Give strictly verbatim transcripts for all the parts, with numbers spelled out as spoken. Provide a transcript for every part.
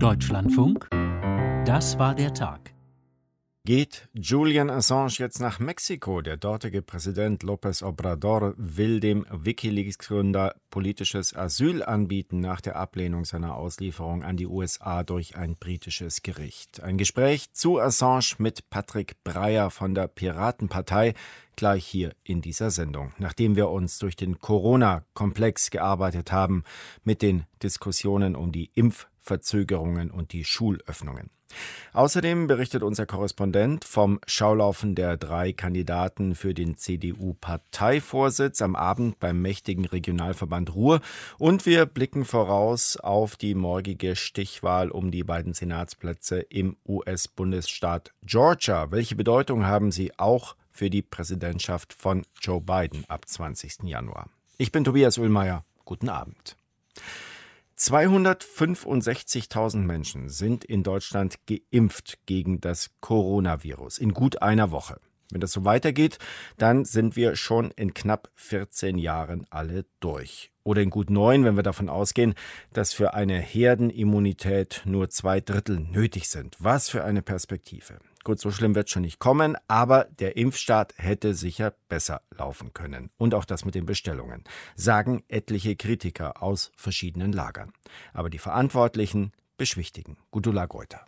Deutschlandfunk, das war der Tag. Geht Julian Assange jetzt nach Mexiko? Der dortige Präsident López Obrador will dem WikiLeaks-Gründer politisches Asyl anbieten nach der Ablehnung seiner Auslieferung an die U S A durch ein britisches Gericht. Ein Gespräch zu Assange mit Patrick Breyer von der Piratenpartei gleich hier in dieser Sendung, nachdem wir uns durch den Corona-Komplex gearbeitet haben mit den Diskussionen um die Impfverzögerungen und die Schulöffnungen. Außerdem berichtet unser Korrespondent vom Schaulaufen der drei Kandidaten für den C D U-Parteivorsitz am Abend beim mächtigen Regionalverband Ruhr. Und wir blicken voraus auf die morgige Stichwahl um die beiden Senatsplätze im U S-Bundesstaat Georgia. Welche Bedeutung haben sie auch für die Präsidentschaft von Joe Biden ab zwanzigsten Januar? Ich bin Tobias Uhlmeier. Guten Abend. zweihundertfünfundsechzigtausend Menschen sind in Deutschland geimpft gegen das Coronavirus in gut einer Woche. Wenn das so weitergeht, dann sind wir schon in knapp vierzehn Jahren alle durch. Oder in gut neun, wenn wir davon ausgehen, dass für eine Herdenimmunität nur zwei Drittel nötig sind. Was für eine Perspektive. Gut, so schlimm wird es schon nicht kommen, aber der Impfstart hätte sicher besser laufen können. Und auch das mit den Bestellungen, sagen etliche Kritiker aus verschiedenen Lagern. Aber die Verantwortlichen beschwichtigen. Gudula Greuter.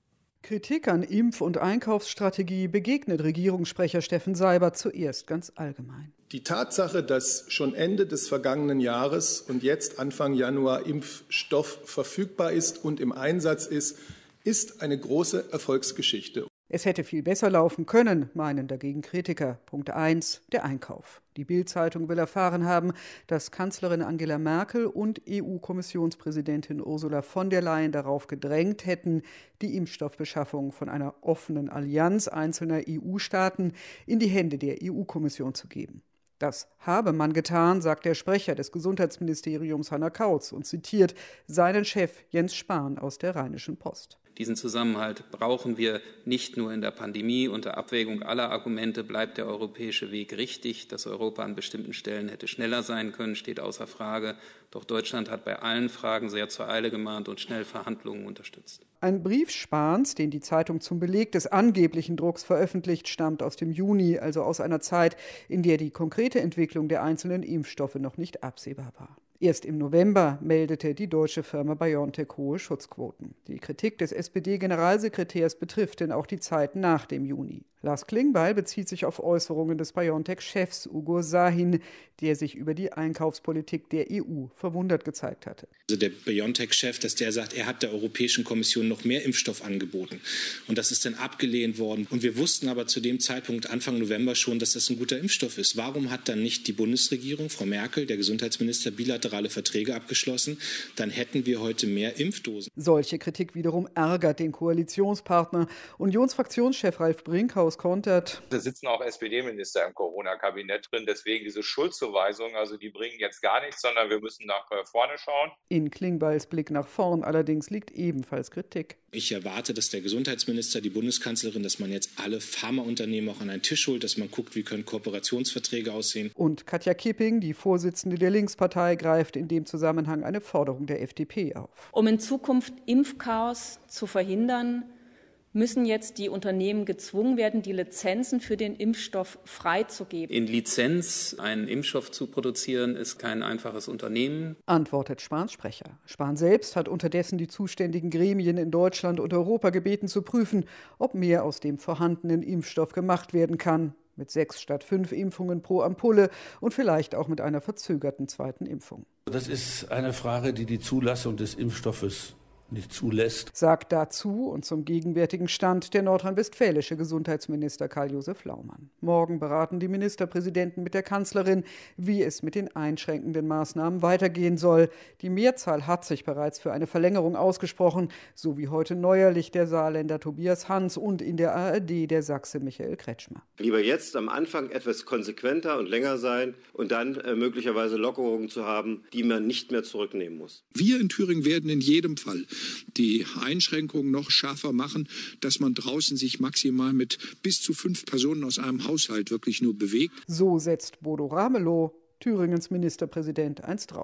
Kritik an Impf- und Einkaufsstrategie begegnet Regierungssprecher Steffen Seibert zuerst ganz allgemein. Die Tatsache, dass schon Ende des vergangenen Jahres und jetzt Anfang Januar Impfstoff verfügbar ist und im Einsatz ist, ist eine große Erfolgsgeschichte. Es hätte viel besser laufen können, meinen dagegen Kritiker. Punkt eins, der Einkauf. Die Bild-Zeitung will erfahren haben, dass Kanzlerin Angela Merkel und E U-Kommissionspräsidentin Ursula von der Leyen darauf gedrängt hätten, die Impfstoffbeschaffung von einer offenen Allianz einzelner E U-Staaten in die Hände der E U-Kommission zu geben. Das habe man getan, sagt der Sprecher des Gesundheitsministeriums Hanna Kautz und zitiert seinen Chef Jens Spahn aus der Rheinischen Post. Diesen Zusammenhalt brauchen wir nicht nur in der Pandemie. Unter Abwägung aller Argumente bleibt der europäische Weg richtig. Dass Europa an bestimmten Stellen hätte schneller sein können, steht außer Frage. Doch Deutschland hat bei allen Fragen sehr zur Eile gemahnt und schnell Verhandlungen unterstützt. Ein Brief Spahns, den die Zeitung zum Beleg des angeblichen Drucks veröffentlicht, stammt aus dem Juni, also aus einer Zeit, in der die konkrete Entwicklung der einzelnen Impfstoffe noch nicht absehbar war. Erst im November meldete die deutsche Firma BioNTech hohe Schutzquoten. Die Kritik des S P D-Generalsekretärs betrifft denn auch die Zeit nach dem Juni. Lars Klingbeil bezieht sich auf Äußerungen des BioNTech-Chefs Ugur Sahin, der sich über die Einkaufspolitik der E U verwundert gezeigt hatte. Also der BioNTech-Chef, dass der sagt, er hat der Europäischen Kommission noch mehr Impfstoff angeboten. Und das ist dann abgelehnt worden. Und wir wussten aber zu dem Zeitpunkt Anfang November schon, dass das ein guter Impfstoff ist. Warum hat dann nicht die Bundesregierung, Frau Merkel, der Gesundheitsminister, bilaterale Verträge abgeschlossen? Dann hätten wir heute mehr Impfdosen. Solche Kritik wiederum ärgert den Koalitionspartner. Unionsfraktionschef Ralf Brinkhaus kontert. Da sitzen auch S P D-Minister im Corona-Kabinett drin. Deswegen diese Schuldzuweisungen, also die bringen jetzt gar nichts, sondern wir müssen nach vorne schauen. In Klingbeils Blick nach vorn allerdings liegt ebenfalls Kritik. Ich erwarte, dass der Gesundheitsminister, die Bundeskanzlerin, dass man jetzt alle Pharmaunternehmen auch an einen Tisch holt, dass man guckt, wie können Kooperationsverträge aussehen. Und Katja Kipping, die Vorsitzende der Linkspartei, greift in dem Zusammenhang eine Forderung der F D P auf. Um in Zukunft Impfchaos zu verhindern, müssen jetzt die Unternehmen gezwungen werden, die Lizenzen für den Impfstoff freizugeben. In Lizenz einen Impfstoff zu produzieren, ist kein einfaches Unternehmen, antwortet Spahns Sprecher. Spahn selbst hat unterdessen die zuständigen Gremien in Deutschland und Europa gebeten zu prüfen, ob mehr aus dem vorhandenen Impfstoff gemacht werden kann. Mit sechs statt fünf Impfungen pro Ampulle und vielleicht auch mit einer verzögerten zweiten Impfung. Das ist eine Frage, die die Zulassung des Impfstoffes nicht zulässt, sagt dazu und zum gegenwärtigen Stand der nordrhein-westfälische Gesundheitsminister Karl-Josef Laumann. Morgen beraten die Ministerpräsidenten mit der Kanzlerin, wie es mit den einschränkenden Maßnahmen weitergehen soll. Die Mehrzahl hat sich bereits für eine Verlängerung ausgesprochen, so wie heute neuerlich der Saarländer Tobias Hans und in der A R D der Sachse Michael Kretschmer. Lieber jetzt am Anfang etwas konsequenter und länger sein und dann äh, möglicherweise Lockerungen zu haben, die man nicht mehr zurücknehmen muss. Wir in Thüringen werden in jedem Fall die Einschränkungen noch schärfer machen, dass man draußen sich maximal mit bis zu fünf Personen aus einem Haushalt wirklich nur bewegt. So setzt Bodo Ramelow, Thüringens Ministerpräsident, eins drauf.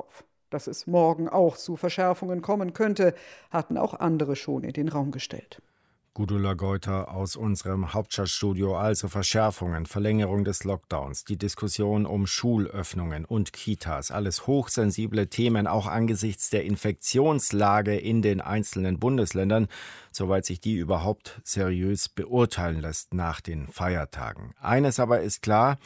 Dass es morgen auch zu Verschärfungen kommen könnte, hatten auch andere schon in den Raum gestellt. Gudula Geuter aus unserem Hauptstadtstudio, also Verschärfungen, Verlängerung des Lockdowns, die Diskussion um Schulöffnungen und Kitas, alles hochsensible Themen, auch angesichts der Infektionslage in den einzelnen Bundesländern, soweit sich die überhaupt seriös beurteilen lässt nach den Feiertagen. Eines aber ist klar,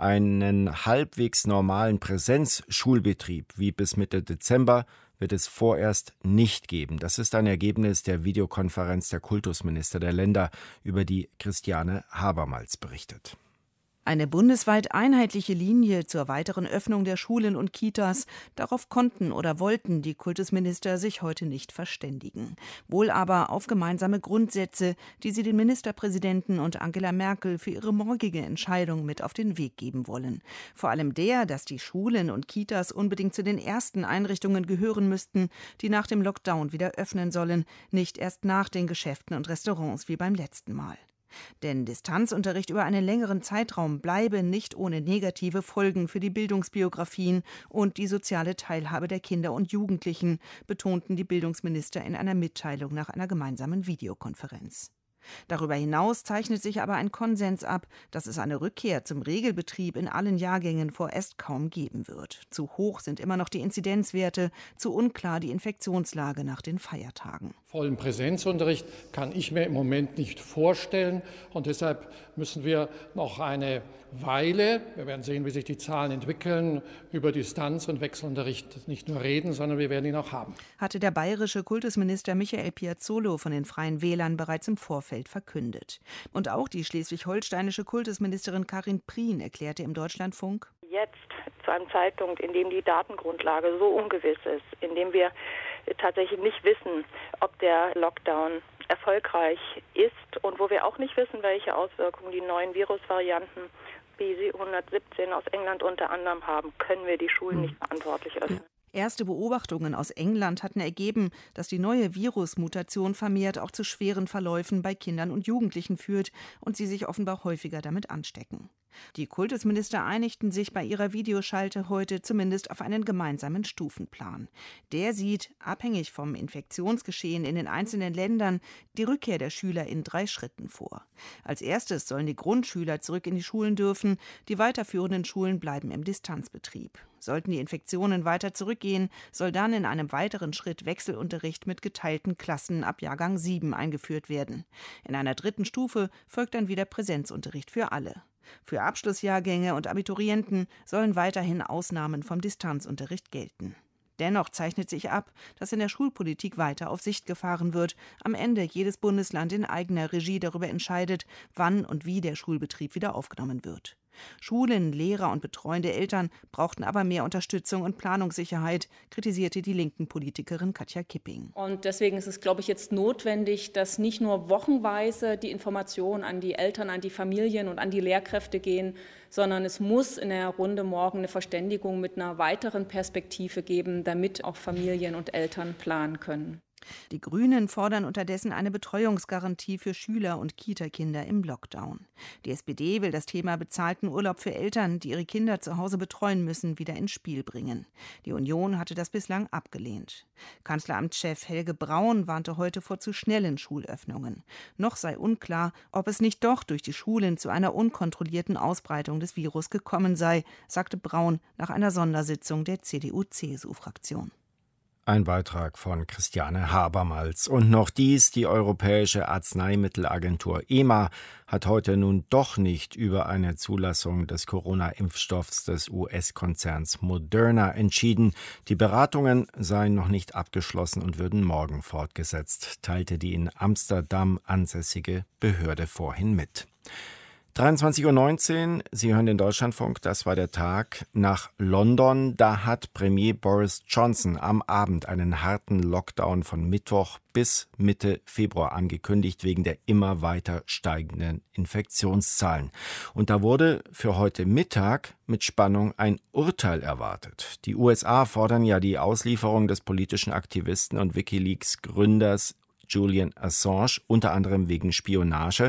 einen halbwegs normalen Präsenzschulbetrieb wie bis Mitte Dezember wird es vorerst nicht geben. Das ist ein Ergebnis der Videokonferenz der Kultusminister der Länder, über die Christiane Habermals berichtet. Eine bundesweit einheitliche Linie zur weiteren Öffnung der Schulen und Kitas, darauf konnten oder wollten die Kultusminister sich heute nicht verständigen. Wohl aber auf gemeinsame Grundsätze, die sie den Ministerpräsidenten und Angela Merkel für ihre morgige Entscheidung mit auf den Weg geben wollen. Vor allem der, dass die Schulen und Kitas unbedingt zu den ersten Einrichtungen gehören müssten, die nach dem Lockdown wieder öffnen sollen, nicht erst nach den Geschäften und Restaurants wie beim letzten Mal. Denn Distanzunterricht über einen längeren Zeitraum bleibe nicht ohne negative Folgen für die Bildungsbiografien und die soziale Teilhabe der Kinder und Jugendlichen, betonten die Bildungsminister in einer Mitteilung nach einer gemeinsamen Videokonferenz. Darüber hinaus zeichnet sich aber ein Konsens ab, dass es eine Rückkehr zum Regelbetrieb in allen Jahrgängen vorerst kaum geben wird. Zu hoch sind immer noch die Inzidenzwerte, zu unklar die Infektionslage nach den Feiertagen. Vollen Präsenzunterricht kann ich mir im Moment nicht vorstellen und deshalb müssen wir noch eine Weile, wir werden sehen, wie sich die Zahlen entwickeln, über Distanz- und Wechselunterricht nicht nur reden, sondern wir werden ihn auch haben. Hatte der bayerische Kultusminister Michael Piazzolo von den Freien Wählern bereits im Vorfeld verkündet. Und auch die schleswig-holsteinische Kultusministerin Karin Prien erklärte im Deutschlandfunk: Jetzt, zu einem Zeitpunkt, in dem die Datengrundlage so ungewiss ist, in dem wir tatsächlich nicht wissen, ob der Lockdown erfolgreich ist und wo wir auch nicht wissen, welche Auswirkungen die neuen Virusvarianten B C hundertsiebzehn aus England unter anderem haben, können wir die Schulen nicht verantwortlich öffnen. Erste Beobachtungen aus England hatten ergeben, dass die neue Virusmutation vermehrt auch zu schweren Verläufen bei Kindern und Jugendlichen führt und sie sich offenbar häufiger damit anstecken. Die Kultusminister einigten sich bei ihrer Videoschalte heute zumindest auf einen gemeinsamen Stufenplan. Der sieht, abhängig vom Infektionsgeschehen in den einzelnen Ländern, die Rückkehr der Schüler in drei Schritten vor. Als erstes sollen die Grundschüler zurück in die Schulen dürfen, die weiterführenden Schulen bleiben im Distanzbetrieb. Sollten die Infektionen weiter zurückgehen, soll dann in einem weiteren Schritt Wechselunterricht mit geteilten Klassen ab Jahrgang sieben eingeführt werden. In einer dritten Stufe folgt dann wieder Präsenzunterricht für alle. Für Abschlussjahrgänge und Abiturienten sollen weiterhin Ausnahmen vom Distanzunterricht gelten. Dennoch zeichnet sich ab, dass in der Schulpolitik weiter auf Sicht gefahren wird, am Ende jedes Bundesland in eigener Regie darüber entscheidet, wann und wie der Schulbetrieb wieder aufgenommen wird. Schulen, Lehrer und betreuende Eltern brauchten aber mehr Unterstützung und Planungssicherheit, kritisierte die linken Politikerin Katja Kipping. Und deswegen ist es, glaube ich, jetzt notwendig, dass nicht nur wochenweise die Informationen an die Eltern, an die Familien und an die Lehrkräfte gehen, sondern es muss in der Runde morgen eine Verständigung mit einer weiteren Perspektive geben, damit auch Familien und Eltern planen können. Die Grünen fordern unterdessen eine Betreuungsgarantie für Schüler und Kita-Kinder im Lockdown. Die S P D will das Thema bezahlten Urlaub für Eltern, die ihre Kinder zu Hause betreuen müssen, wieder ins Spiel bringen. Die Union hatte das bislang abgelehnt. Kanzleramtschef Helge Braun warnte heute vor zu schnellen Schulöffnungen. Noch sei unklar, ob es nicht doch durch die Schulen zu einer unkontrollierten Ausbreitung des Virus gekommen sei, sagte Braun nach einer Sondersitzung der C D U C S U-Fraktion. Ein Beitrag von Christiane Habermals. Und noch dies, die Europäische Arzneimittelagentur E M A hat heute nun doch nicht über eine Zulassung des Corona-Impfstoffs des U S-Konzerns Moderna entschieden. Die Beratungen seien noch nicht abgeschlossen und würden morgen fortgesetzt, teilte die in Amsterdam ansässige Behörde vorhin mit. dreiundzwanzig Uhr neunzehn, Sie hören den Deutschlandfunk, das war der Tag nach London. Da hat Premier Boris Johnson am Abend einen harten Lockdown von Mittwoch bis Mitte Februar angekündigt, wegen der immer weiter steigenden Infektionszahlen. Und da wurde für heute Mittag mit Spannung ein Urteil erwartet. Die U S A fordern ja die Auslieferung des politischen Aktivisten und WikiLeaks-Gründers Julian Assange, unter anderem wegen Spionage.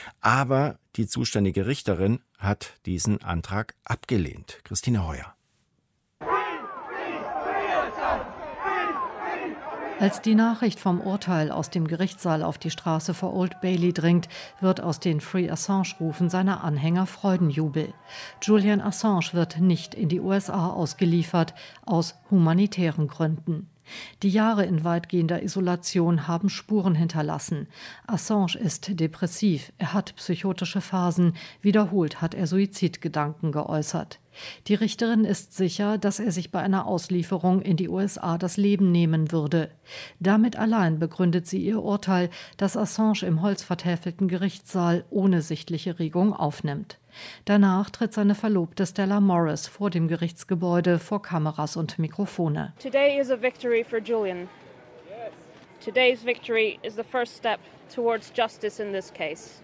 Aber die zuständige Richterin hat diesen Antrag abgelehnt. Christine Heuer. Als die Nachricht vom Urteil aus dem Gerichtssaal auf die Straße vor Old Bailey dringt, wird aus den Free Assange-Rufen seiner Anhänger Freudenjubel. Julian Assange wird nicht in die U S A ausgeliefert, aus humanitären Gründen. Die Jahre in weitgehender Isolation haben Spuren hinterlassen. Assange ist depressiv, er hat psychotische Phasen, wiederholt hat er Suizidgedanken geäußert. Die Richterin ist sicher, dass er sich bei einer Auslieferung in die U S A das Leben nehmen würde. Damit allein begründet sie ihr Urteil, das Assange im holzvertäfelten Gerichtssaal ohne sichtliche Regung aufnimmt. Danach tritt seine Verlobte Stella Morris vor dem Gerichtsgebäude vor Kameras und Mikrofone. Today is a victory for Julian. Today's victory is the first step towards justice in this case.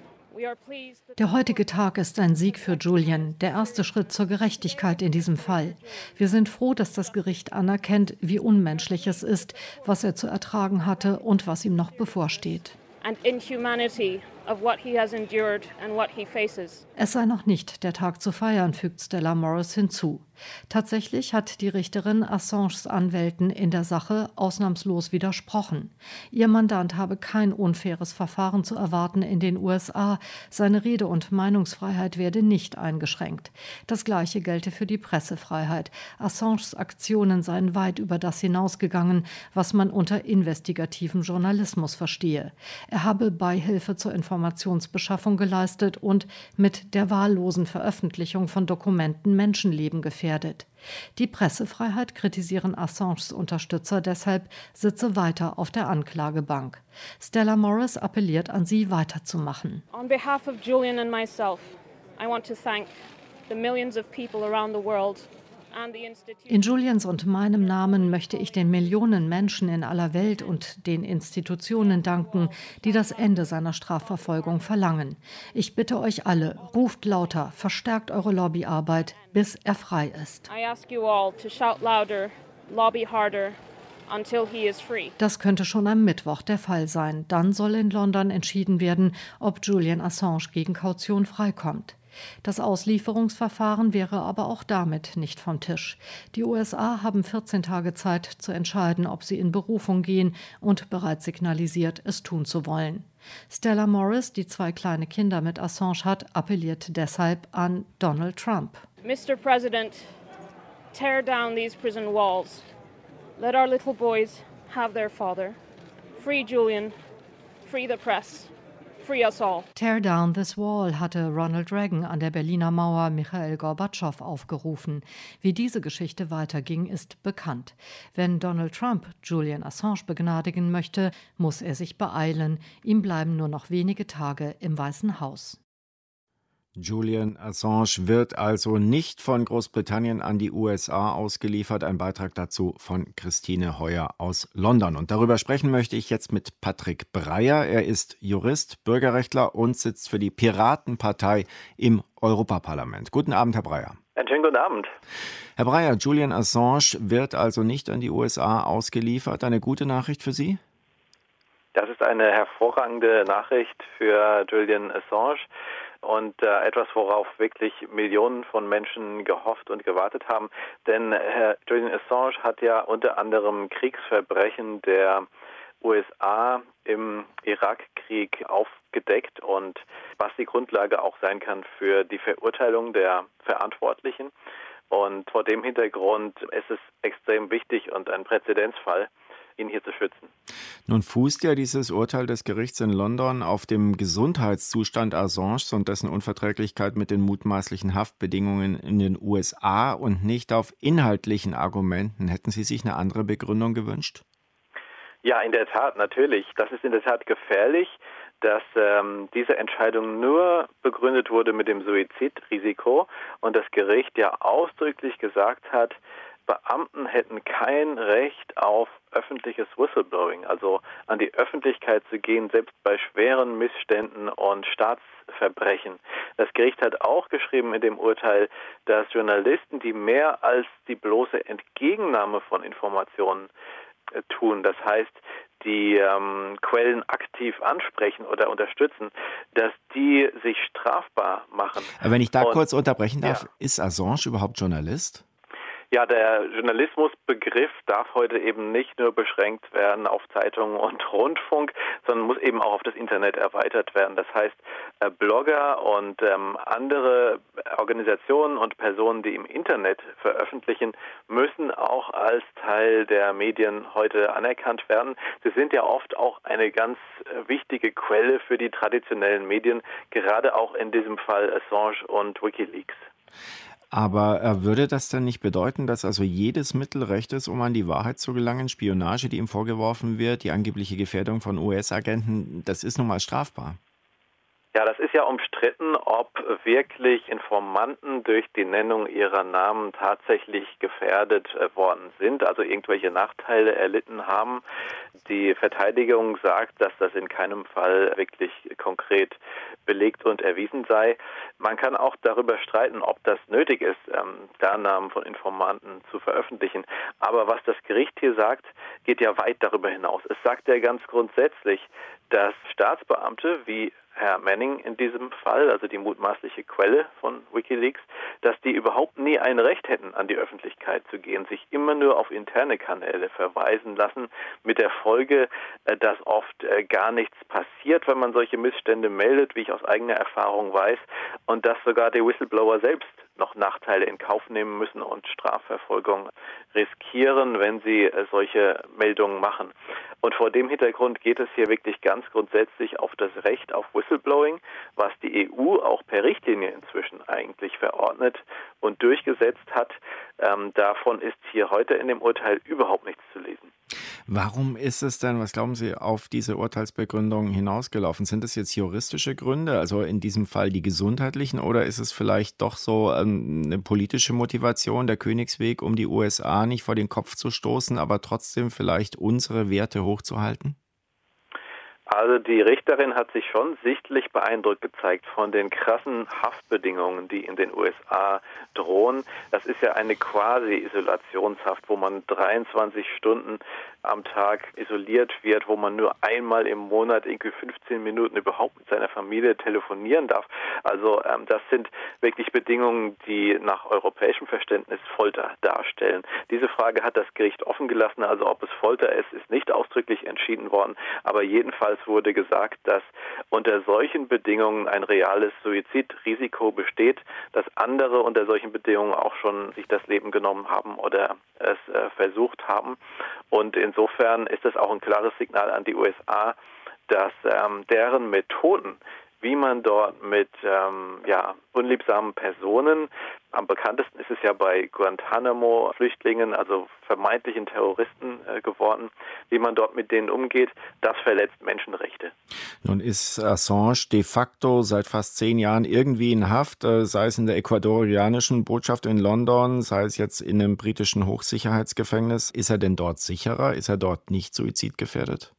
Der heutige Tag ist ein Sieg für Julian, der erste Schritt zur Gerechtigkeit in diesem Fall. Wir sind froh, dass das Gericht anerkennt, wie unmenschlich es ist, was er zu ertragen hatte und was ihm noch bevorsteht. And inhumanity of what he has endured and what he faces. Es sei noch nicht der Tag zu feiern, fügt Stella Morris hinzu. Tatsächlich hat die Richterin Assanges Anwälten in der Sache ausnahmslos widersprochen. Ihr Mandant habe kein unfaires Verfahren zu erwarten in den U S A. Seine Rede- und Meinungsfreiheit werde nicht eingeschränkt. Das Gleiche gelte für die Pressefreiheit. Assanges Aktionen seien weit über das hinausgegangen, was man unter investigativem Journalismus verstehe. Er habe Beihilfe zur Informationsbeschaffung geleistet und mit der wahllosen Veröffentlichung von Dokumenten Menschenleben gefährdet. Die Pressefreiheit, kritisieren Assanges Unterstützer deshalb, sitze weiter auf der Anklagebank. Stella Morris appelliert an sie, weiterzumachen. On behalf of Julian and myself, I want to thank the millions of people around the world. In Julians und meinem Namen möchte ich den Millionen Menschen in aller Welt und den Institutionen danken, die das Ende seiner Strafverfolgung verlangen. Ich bitte euch alle, ruft lauter, verstärkt eure Lobbyarbeit, bis er frei ist. I ask you all to shout louder, lobby harder, until he is free. Das könnte schon am Mittwoch der Fall sein. Dann soll in London entschieden werden, ob Julian Assange gegen Kaution freikommt. Das Auslieferungsverfahren wäre aber auch damit nicht vom Tisch. Die U S A haben vierzehn Tage Zeit zu entscheiden, ob sie in Berufung gehen und bereits signalisiert, es tun zu wollen. Stella Morris, die zwei kleine Kinder mit Assange hat, appelliert deshalb an Donald Trump. Mister President, tear down these prison walls. Let our little boys have their father. Free Julian, free the press. Free us all. Tear down this wall, hatte Ronald Reagan an der Berliner Mauer Michail Gorbatschow aufgerufen. Wie diese Geschichte weiterging, ist bekannt. Wenn Donald Trump Julian Assange begnadigen möchte, muss er sich beeilen. Ihm bleiben nur noch wenige Tage im Weißen Haus. Julian Assange wird also nicht von Großbritannien an die U S A ausgeliefert. Ein Beitrag dazu von Christine Heuer aus London. Und darüber sprechen möchte ich jetzt mit Patrick Breyer. Er ist Jurist, Bürgerrechtler und sitzt für die Piratenpartei im Europaparlament. Guten Abend, Herr Breyer. Einen schönen guten Abend. Herr Breyer, Julian Assange wird also nicht an die U S A ausgeliefert. Eine gute Nachricht für Sie? Das ist eine hervorragende Nachricht für Julian Assange. Und äh, etwas, worauf wirklich Millionen von Menschen gehofft und gewartet haben. Denn Herr Julian Assange hat ja unter anderem Kriegsverbrechen der U S A im Irakkrieg aufgedeckt und was die Grundlage auch sein kann für die Verurteilung der Verantwortlichen. Und vor dem Hintergrund ist es extrem wichtig und ein Präzedenzfall, ihn hier zu schützen. Nun fußt ja dieses Urteil des Gerichts in London auf dem Gesundheitszustand Assanges und dessen Unverträglichkeit mit den mutmaßlichen Haftbedingungen in den U S A und nicht auf inhaltlichen Argumenten. Hätten Sie sich eine andere Begründung gewünscht? Ja, in der Tat, natürlich. Das ist in der Tat gefährlich, dass ähm, diese Entscheidung nur begründet wurde mit dem Suizidrisiko und das Gericht ja ausdrücklich gesagt hat, Beamten hätten kein Recht auf öffentliches Whistleblowing, also an die Öffentlichkeit zu gehen, selbst bei schweren Missständen und Staatsverbrechen. Das Gericht hat auch geschrieben in dem Urteil, dass Journalisten, die mehr als die bloße Entgegennahme von Informationen äh, tun, das heißt, die ähm, Quellen aktiv ansprechen oder unterstützen, dass die sich strafbar machen. Aber wenn ich da und, kurz unterbrechen darf, ja. Ist Assange überhaupt Journalist? Ja, der Journalismusbegriff darf heute eben nicht nur beschränkt werden auf Zeitungen und Rundfunk, sondern muss eben auch auf das Internet erweitert werden. Das heißt, äh, Blogger und ähm, andere Organisationen und Personen, die im Internet veröffentlichen, müssen auch als Teil der Medien heute anerkannt werden. Sie sind ja oft auch eine ganz äh, wichtige Quelle für die traditionellen Medien, gerade auch in diesem Fall Assange und WikiLeaks. Aber äh, würde das dann nicht bedeuten, dass also jedes Mittel recht ist, um an die Wahrheit zu gelangen? Spionage, die ihm vorgeworfen wird, die angebliche Gefährdung von U S-Agenten, das ist nun mal strafbar. Ja, das ist ja umstritten, ob wirklich Informanten durch die Nennung ihrer Namen tatsächlich gefährdet äh, worden sind, also irgendwelche Nachteile erlitten haben. Die Verteidigung sagt, dass das in keinem Fall wirklich konkret belegt und erwiesen sei. Man kann auch darüber streiten, ob das nötig ist, ähm, Klarnamen von Informanten zu veröffentlichen. Aber was das Gericht hier sagt, geht ja weit darüber hinaus. Es sagt ja ganz grundsätzlich, dass Staatsbeamte wie Herr Manning in diesem Fall, also die mutmaßliche Quelle von WikiLeaks, dass die überhaupt nie ein Recht hätten, an die Öffentlichkeit zu gehen, sich immer nur auf interne Kanäle verweisen lassen, mit der Folge, dass oft gar nichts passiert, wenn man solche Missstände meldet, wie ich aus eigener Erfahrung weiß, und dass sogar die Whistleblower selbst noch Nachteile in Kauf nehmen müssen und Strafverfolgung riskieren, wenn sie solche Meldungen machen. Und vor dem Hintergrund geht es hier wirklich ganz grundsätzlich auf das Recht auf Whistleblowing, was die E U auch per Richtlinie inzwischen eigentlich verordnet und durchgesetzt hat. Ähm, davon ist hier heute in dem Urteil überhaupt nichts zu lesen. Warum ist es denn, was glauben Sie, auf diese Urteilsbegründung hinausgelaufen? Sind das jetzt juristische Gründe, also in diesem Fall die gesundheitlichen, oder ist es vielleicht doch so ähm, eine politische Motivation, der Königsweg, um die U S A nicht vor den Kopf zu stoßen, aber trotzdem vielleicht unsere Werte hochzuhalten? Also die Richterin hat sich schon sichtlich beeindruckt gezeigt von den krassen Haftbedingungen, die in den U S A drohen. Das ist ja eine Quasi-Isolationshaft, wo man dreiundzwanzig Stunden am Tag isoliert wird, wo man nur einmal im Monat irgendwie fünfzehn Minuten überhaupt mit seiner Familie telefonieren darf. Also ähm, das sind wirklich Bedingungen, die nach europäischem Verständnis Folter darstellen. Diese Frage hat das Gericht offen gelassen, also ob es Folter ist, ist nicht ausdrücklich entschieden worden, aber jedenfalls wurde gesagt, dass unter solchen Bedingungen ein reales Suizidrisiko besteht, dass andere unter solchen Bedingungen auch schon sich das Leben genommen haben oder es äh, versucht haben. Und insofern ist es auch ein klares Signal an die U S A, dass ähm, deren Methoden, wie man dort mit ähm, ja, unliebsamen Personen, am bekanntesten ist es ja bei Guantanamo-Flüchtlingen, also vermeintlichen Terroristen äh, geworden, wie man dort mit denen umgeht, das verletzt Menschenrechte. Nun ist Assange de facto seit fast zehn Jahren irgendwie in Haft, äh, sei es in der ecuadorianischen Botschaft in London, sei es jetzt in einem britischen Hochsicherheitsgefängnis. Ist er denn dort sicherer? Ist er dort nicht suizidgefährdet?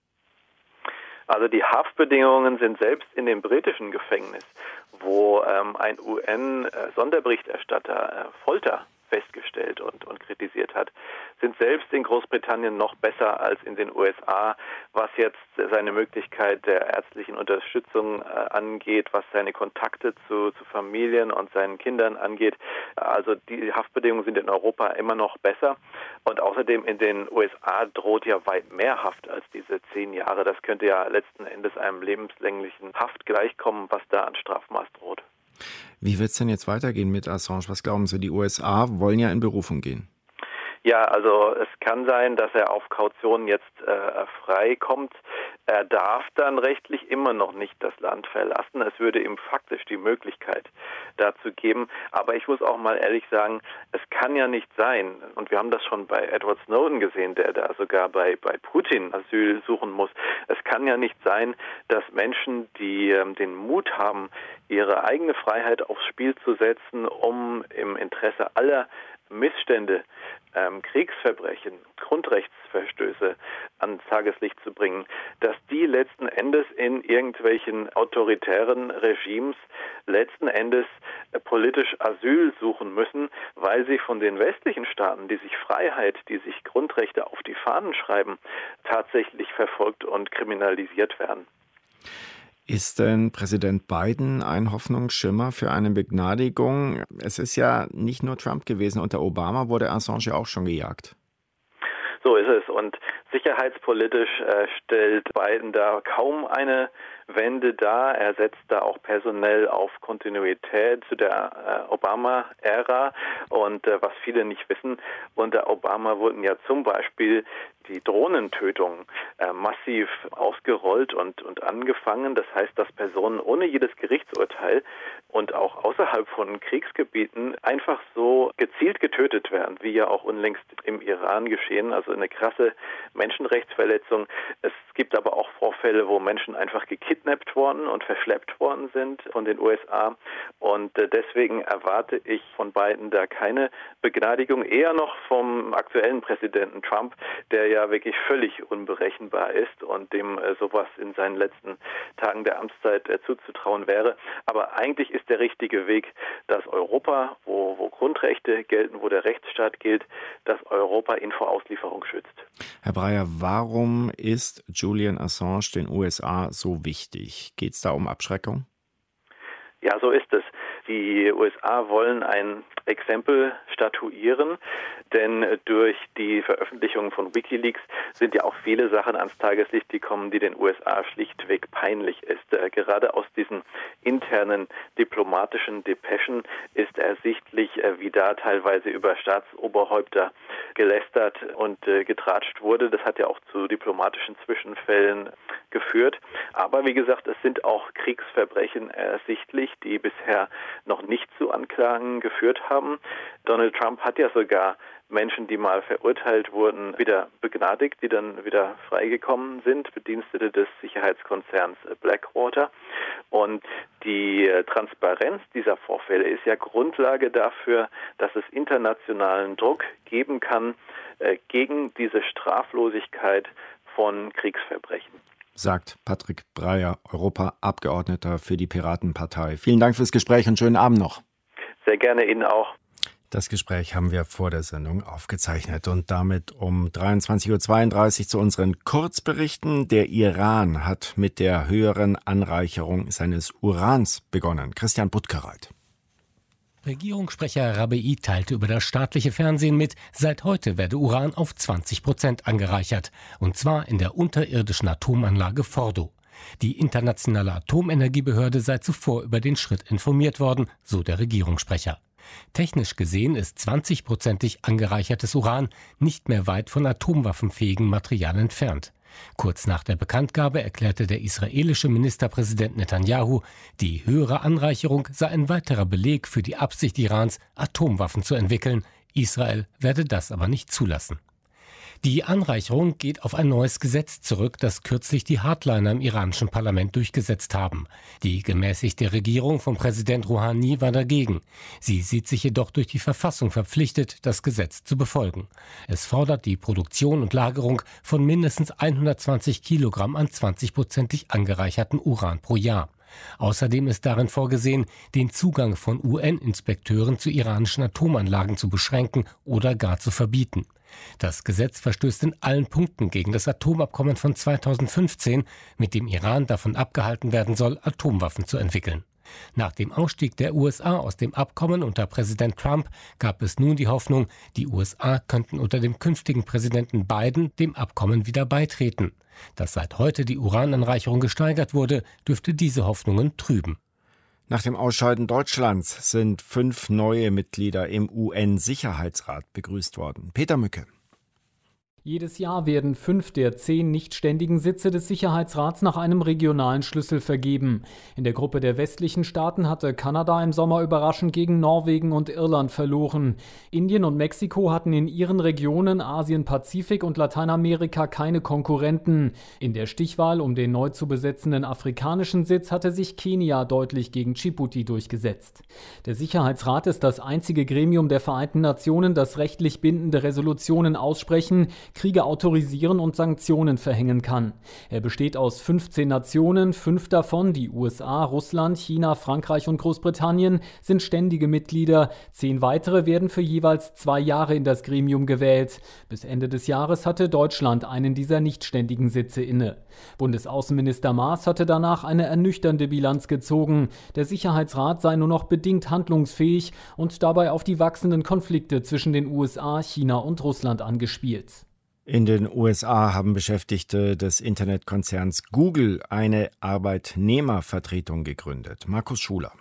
Also die Haftbedingungen sind selbst in dem britischen Gefängnis, wo ähm, ein U N-Sonderberichterstatter äh, Folter festgestellt und, und kritisiert hat, sind selbst in Großbritannien noch besser als in den U S A, was jetzt seine Möglichkeit der ärztlichen Unterstützung äh, angeht, was seine Kontakte zu, zu Familien und seinen Kindern angeht. Also die Haftbedingungen sind in Europa immer noch besser. Und außerdem in den U S A droht ja weit mehr Haft als diese zehn Jahre. Das könnte ja letzten Endes einem lebenslänglichen Haft gleichkommen, was da an Strafmaß droht. Wie wird es denn jetzt weitergehen mit Assange? Was glauben Sie? Die U S A wollen ja in Berufung gehen. Ja, also es kann sein, dass er auf Kaution jetzt äh, frei kommt. Er darf dann rechtlich immer noch nicht das Land verlassen. Es würde ihm faktisch die Möglichkeit dazu geben. Aber ich muss auch mal ehrlich sagen, es kann ja nicht sein, und wir haben das schon bei Edward Snowden gesehen, der da sogar bei, bei Putin Asyl suchen muss. Es kann ja nicht sein, dass Menschen, die ähm, den Mut haben, ihre eigene Freiheit aufs Spiel zu setzen, um im Interesse aller Missstände, ähm, Kriegsverbrechen, Grundrechtsverstöße ans Tageslicht zu bringen, dass die letzten Endes in irgendwelchen autoritären Regimes letzten Endes äh, politisch Asyl suchen müssen, weil sie von den westlichen Staaten, die sich Freiheit, die sich Grundrechte auf die Fahnen schreiben, tatsächlich verfolgt und kriminalisiert werden. Ist denn Präsident Biden ein Hoffnungsschimmer für eine Begnadigung? Es ist ja nicht nur Trump gewesen. Unter Obama wurde Assange auch schon gejagt. So ist es. Und sicherheitspolitisch äh, stellt Biden da kaum eine Wende dar. Er setzt da auch personell auf Kontinuität zu der äh, Obama-Ära. Und äh, was viele nicht wissen, unter Obama wurden ja zum Beispiel die Drohnentötungen äh, massiv ausgerollt und, und angefangen. Das heißt, dass Personen ohne jedes Gerichtsurteil und auch außerhalb von Kriegsgebieten einfach so gezielt getötet werden, wie ja auch unlängst im Iran geschehen. Also eine krasse Menschenrechtsverletzung. Es gibt aber auch Vorfälle, wo Menschen einfach gekidnappt worden und verschleppt worden sind von den U S A. Und äh, deswegen erwarte ich von Biden da keine Begnadigung, eher noch vom aktuellen Präsidenten Trump, der ja wirklich völlig unberechenbar ist und dem äh, sowas in seinen letzten Tagen der Amtszeit äh, zuzutrauen wäre. Aber eigentlich ist der richtige Weg, dass Europa, wo, wo Grundrechte gelten, wo der Rechtsstaat gilt, dass Europa ihn vor Auslieferung schützt. Herr Breyer, warum ist Julian Assange den U S A so wichtig? Geht es da um Abschreckung? Ja, so ist es. Die U S A wollen ein Exempel statuieren, denn durch die Veröffentlichung von WikiLeaks sind ja auch viele Sachen ans Tageslicht gekommen, die den U S A schlichtweg peinlich ist. Äh, gerade aus diesen internen diplomatischen Depeschen ist ersichtlich, äh, wie da teilweise über Staatsoberhäupter gelästert und äh, getratscht wurde. Das hat ja auch zu diplomatischen Zwischenfällen geführt. Aber wie gesagt, es sind auch Kriegsverbrechen ersichtlich, die bisher noch nicht zu Anklagen geführt haben. Donald Trump hat ja sogar Menschen, die mal verurteilt wurden, wieder begnadigt, die dann wieder freigekommen sind, Bedienstete des Sicherheitskonzerns Blackwater. Und die Transparenz dieser Vorfälle ist ja Grundlage dafür, dass es internationalen Druck geben kann äh, gegen diese Straflosigkeit von Kriegsverbrechen. Sagt Patrick Breyer, Europaabgeordneter für die Piratenpartei. Vielen Dank fürs Gespräch und schönen Abend noch. Sehr gerne Ihnen auch. Das Gespräch haben wir vor der Sendung aufgezeichnet und damit um dreiundzwanzig Uhr zweiunddreißig zu unseren Kurzberichten. Der Iran hat mit der höheren Anreicherung seines Urans begonnen. Christian Buttgereit. Regierungssprecher Rabiei teilte über das staatliche Fernsehen mit, seit heute werde Uran auf zwanzig Prozent angereichert, und zwar in der unterirdischen Atomanlage Fordo. Die internationale Atomenergiebehörde sei zuvor über den Schritt informiert worden, so der Regierungssprecher. Technisch gesehen ist zwanzig-prozentig angereichertes Uran nicht mehr weit von atomwaffenfähigem Material entfernt. Kurz nach der Bekanntgabe erklärte der israelische Ministerpräsident Netanyahu, die höhere Anreicherung sei ein weiterer Beleg für die Absicht Irans, Atomwaffen zu entwickeln. Israel werde das aber nicht zulassen. Die Anreicherung geht auf ein neues Gesetz zurück, das kürzlich die Hardliner im iranischen Parlament durchgesetzt haben. Die gemäßigte Regierung von Präsident Rouhani war dagegen. Sie sieht sich jedoch durch die Verfassung verpflichtet, das Gesetz zu befolgen. Es fordert die Produktion und Lagerung von mindestens hundertzwanzig Kilogramm an zwanzig-prozentig angereicherten Uran pro Jahr. Außerdem ist darin vorgesehen, den Zugang von U N-Inspekteuren zu iranischen Atomanlagen zu beschränken oder gar zu verbieten. Das Gesetz verstößt in allen Punkten gegen das Atomabkommen von zweitausendfünfzehn, mit dem Iran davon abgehalten werden soll, Atomwaffen zu entwickeln. Nach dem Ausstieg der U S A aus dem Abkommen unter Präsident Trump gab es nun die Hoffnung, die U S A könnten unter dem künftigen Präsidenten Biden dem Abkommen wieder beitreten. Dass seit heute die Urananreicherung gesteigert wurde, dürfte diese Hoffnungen trüben. Nach dem Ausscheiden Deutschlands sind fünf neue Mitglieder im U N-Sicherheitsrat begrüßt worden. Peter Mücke. Jedes Jahr werden fünf der zehn nicht ständigen Sitze des Sicherheitsrats nach einem regionalen Schlüssel vergeben. In der Gruppe der westlichen Staaten hatte Kanada im Sommer überraschend gegen Norwegen und Irland verloren. Indien und Mexiko hatten in ihren Regionen Asien, Pazifik und Lateinamerika keine Konkurrenten. In der Stichwahl um den neu zu besetzenden afrikanischen Sitz hatte sich Kenia deutlich gegen Djibouti durchgesetzt. Der Sicherheitsrat ist das einzige Gremium der Vereinten Nationen, das rechtlich bindende Resolutionen aussprechen, Kriege autorisieren und Sanktionen verhängen kann. Er besteht aus fünfzehn Nationen, fünf davon, die U S A, Russland, China, Frankreich und Großbritannien, sind ständige Mitglieder. Zehn weitere werden für jeweils zwei Jahre in das Gremium gewählt. Bis Ende des Jahres hatte Deutschland einen dieser nichtständigen Sitze inne. Bundesaußenminister Maas hatte danach eine ernüchternde Bilanz gezogen. Der Sicherheitsrat sei nur noch bedingt handlungsfähig und dabei auf die wachsenden Konflikte zwischen den U S A, China und Russland angespielt. In den U S A haben Beschäftigte des Internetkonzerns Google eine Arbeitnehmervertretung gegründet. Markus Schuler.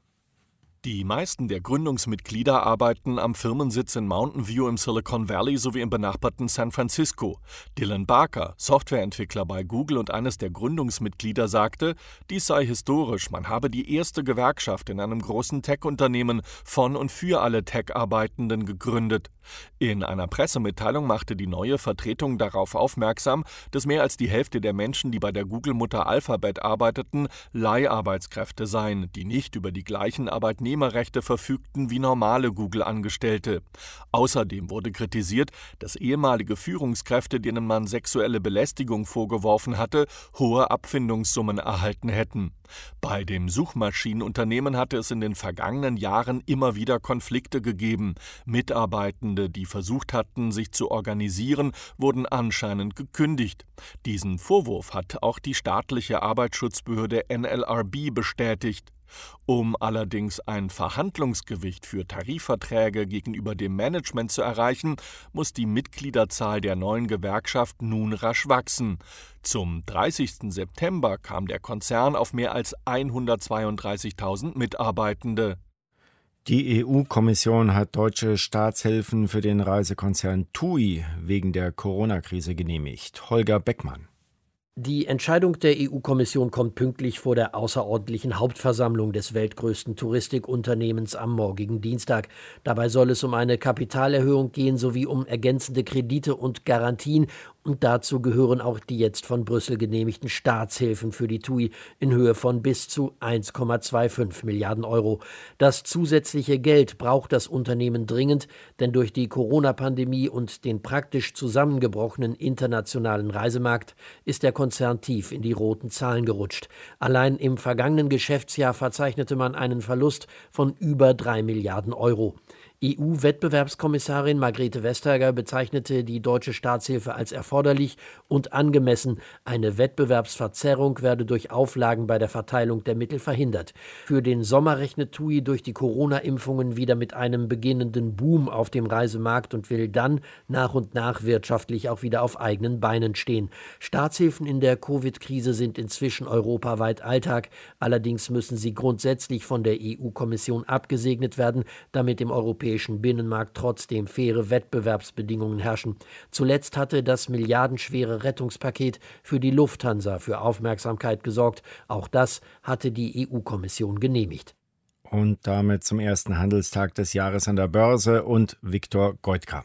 Die meisten der Gründungsmitglieder arbeiten am Firmensitz in Mountain View im Silicon Valley sowie im benachbarten San Francisco. Dylan Barker, Softwareentwickler bei Google und eines der Gründungsmitglieder, sagte, dies sei historisch, man habe die erste Gewerkschaft in einem großen Tech-Unternehmen von und für alle Tech-Arbeitenden gegründet. In einer Pressemitteilung machte die neue Vertretung darauf aufmerksam, dass mehr als die Hälfte der Menschen, die bei der Google-Mutter Alphabet arbeiteten, Leiharbeitskräfte seien, die nicht über die gleichen Arbeitnehmerrechte verfügten wie normale Google-Angestellte. Außerdem wurde kritisiert, dass ehemalige Führungskräfte, denen man sexuelle Belästigung vorgeworfen hatte, hohe Abfindungssummen erhalten hätten. Bei dem Suchmaschinenunternehmen hatte es in den vergangenen Jahren immer wieder Konflikte gegeben. Mitarbeitende, die versucht hatten, sich zu organisieren, wurden anscheinend gekündigt. Diesen Vorwurf hat auch die staatliche Arbeitsschutzbehörde N L R B bestätigt. Um allerdings ein Verhandlungsgewicht für Tarifverträge gegenüber dem Management zu erreichen, muss die Mitgliederzahl der neuen Gewerkschaft nun rasch wachsen. Zum dreißigsten September kam der Konzern auf mehr als hundertzweiunddreißigtausend Mitarbeitende. Die E U-Kommission hat deutsche Staatshilfen für den Reisekonzern TUI wegen der Corona-Krise genehmigt. Holger Beckmann. Die Entscheidung der E U-Kommission kommt pünktlich vor der außerordentlichen Hauptversammlung des weltgrößten Touristikunternehmens am morgigen Dienstag. Dabei soll es um eine Kapitalerhöhung gehen sowie um ergänzende Kredite und Garantien. Und dazu gehören auch die jetzt von Brüssel genehmigten Staatshilfen für die TUI in Höhe von bis zu eins Komma fünfundzwanzig Milliarden Euro. Das zusätzliche Geld braucht das Unternehmen dringend, denn durch die Corona-Pandemie und den praktisch zusammengebrochenen internationalen Reisemarkt ist der Konzern tief in die roten Zahlen gerutscht. Allein im vergangenen Geschäftsjahr verzeichnete man einen Verlust von über drei Milliarden Euro. E U-Wettbewerbskommissarin Margrethe Vestager bezeichnete die deutsche Staatshilfe als erforderlich und angemessen. Eine Wettbewerbsverzerrung werde durch Auflagen bei der Verteilung der Mittel verhindert. Für den Sommer rechnet TUI durch die Corona-Impfungen wieder mit einem beginnenden Boom auf dem Reisemarkt und will dann nach und nach wirtschaftlich auch wieder auf eigenen Beinen stehen. Staatshilfen in der Covid-Krise sind inzwischen europaweit Alltag. Allerdings müssen sie grundsätzlich von der E U-Kommission abgesegnet werden, damit im europäischen Binnenmarkt trotzdem faire Wettbewerbsbedingungen herrschen. Zuletzt hatte das milliardenschwere Rettungspaket für die Lufthansa für Aufmerksamkeit gesorgt. Auch das hatte die E U-Kommission genehmigt. Und damit zum ersten Handelstag des Jahres an der Börse und Viktor Goitka.